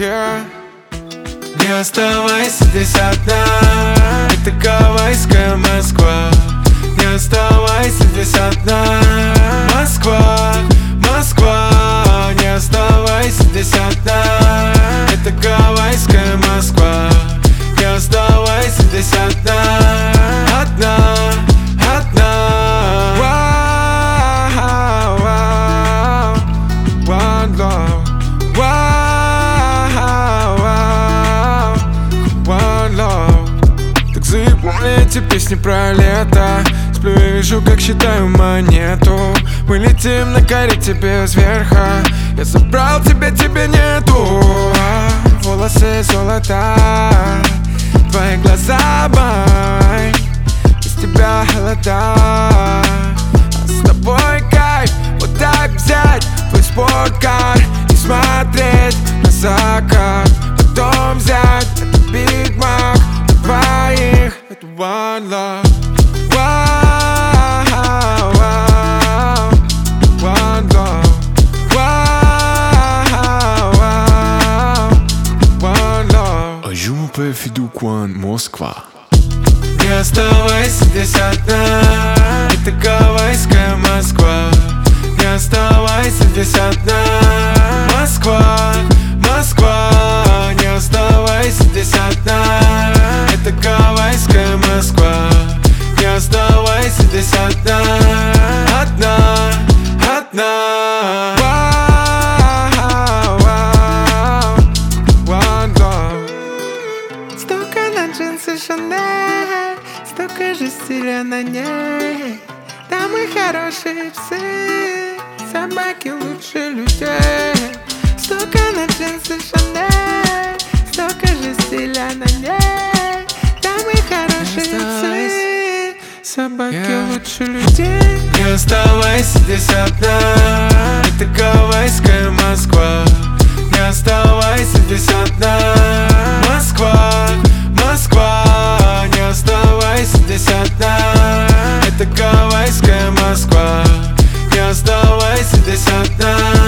yeah. Не оставайся здесь одна, это гавайская Москва. Не оставайся здесь одна, Москва, Москва. Не оставайся здесь одна, это гавайская Москва. Не оставайся здесь одна, одна, одна. Вау, вау, one love. Вау, вау, one love. Так заебали эти песни про лето. Сплю и вижу, как считаю монету. Мы летим на карете без верха. Я забрал тебя, тебя нету. Волосы золота, твои глаза май. Без тебя холода, а с тобой кайф. Вот так взять твой спорткар и смотреть на закат. Потом взять этот Биг Мак на двоих. Это one love. Вау, вау, one love. Вау, вау, one love. A Jumpe Fiduquan Москва. Не оставайся здесь одна, это гавайская Москва. Не оставайся здесь одна, Москва, Москва. Не оставайся здесь одна, это гавайская Москва. Не оставайся здесь одна, одна, одна. Вау, вау, one love. Столько на джинсы Шанель, столько же стиля на ней. Дамы хорошие псы, собаки лучше людей. Столько на джинсы Шанель, столько же стиля на ней. Дамы хорошие псы, собаки лучше людей. Не оставайся здесь одна, это гавайская Москва. Не оставайся здесь одна, Москва, Москва. Не оставайся здесь одна, это гавайская Москва. Не оставайся здесь одна.